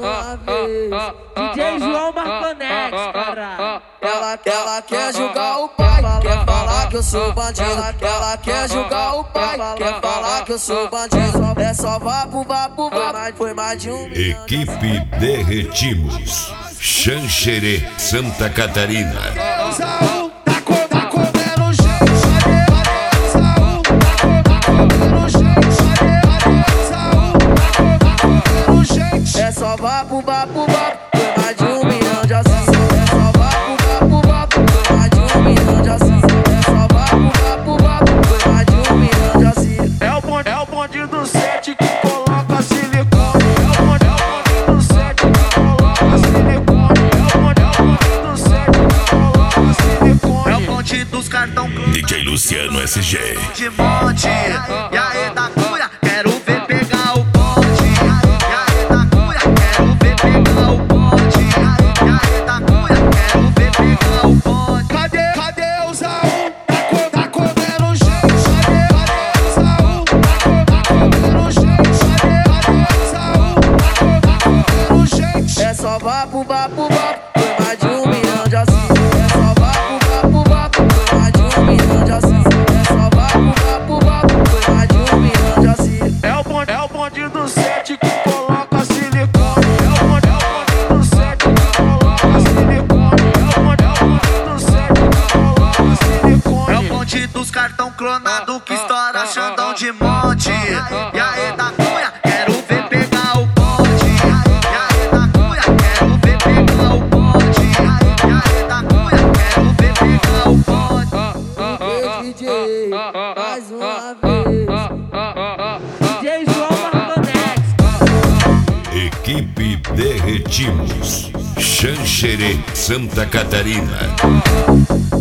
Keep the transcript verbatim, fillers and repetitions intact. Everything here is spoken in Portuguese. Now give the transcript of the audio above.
uma vez. D J João Marconex, caralho. Ela, ela quer julgar o pai, quer falar que eu sou bandido. Ela quer julgar o pai, quer falar que eu sou bandido. É só vapo, vapo, vapo, foi mais de um milhão. Equipe Derretimos, Xanxerê, Santa Catarina. É só vapo, vapo, vapo, foi mais de um milhão de acessos. É só vapo, vapo, vapo, foi mais de um milhão de acessos. É só vapo, vapo, vapo, foi mais de um milhão de acessos. É o bonde, é o bonde do sete que coloca silicone. É o bonde, é o bonde do sete que coloca silicone. É o bonde, é o bonde do sete que coloca silicone. É o bonde dos cartão D J Luciano S G. de monte. E aí da cunha, quero ver pegar o bonde. E aí da cunha, quero ver pegar o bonde. E aí da cunha, quero ver pegar o bonde. Cadê, cadê o Zaú? Tá comendo gente. Cadê, cadê o Zaú? Tá comendo gente. Cadê, cadê o Zaú? Tá comendo gente. É só vapo, vapo, vapo, foi mais de um milhão de acessos. É só vapo, vapo, vapo, foi mais de um milhão de acessos. É só vapo, vapo, vapo, foi mais de um milhão de acessos. É o bonde, é o bonde do sete que coloca silicone. É o bonde, é o bonde do sete que coloca silicone. É o bonde, é o bonde do sete que coloca silicone. É o bonde dos cartão clonado que estoura Xandão de monte. E aí da cunha, quero ver pegar o bonde. E aí da cunha, quero ver pegar o bonde. E aí da cunha, quero ver pegar o bonde. D J, mais uma vez. D J João Marconex. Equipe Derretimos, Xanxerê, Santa Catarina.